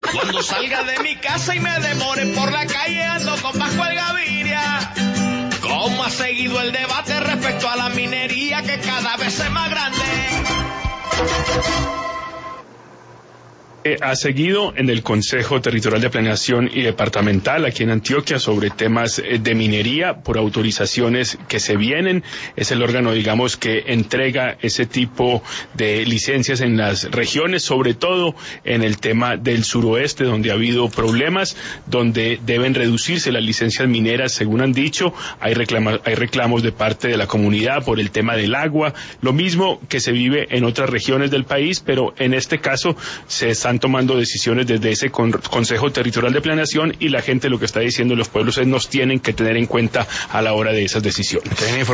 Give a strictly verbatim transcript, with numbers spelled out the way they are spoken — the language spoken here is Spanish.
Cuando salga de mi casa y me demore por la calle ando con Pascual Gaviria. ¿Cómo ha seguido el debate respecto a la minería que cada vez es más grande? Eh, ha seguido en el Consejo Territorial de Planeación y Departamental aquí en Antioquia sobre temas eh, de minería por autorizaciones que se vienen. Es el órgano, digamos, que entrega ese tipo de licencias en las regiones, sobre todo en el tema del suroeste, donde ha habido problemas, donde deben reducirse las licencias mineras, según han dicho. Hay reclama, hay reclamos de parte de la comunidad por el tema del agua, lo mismo que se vive en otras regiones del país, pero en este caso se está están tomando decisiones desde ese con, Consejo Territorial de Planeación y la gente lo que está diciendo los pueblos es nos tienen que tener en cuenta a la hora de esas decisiones.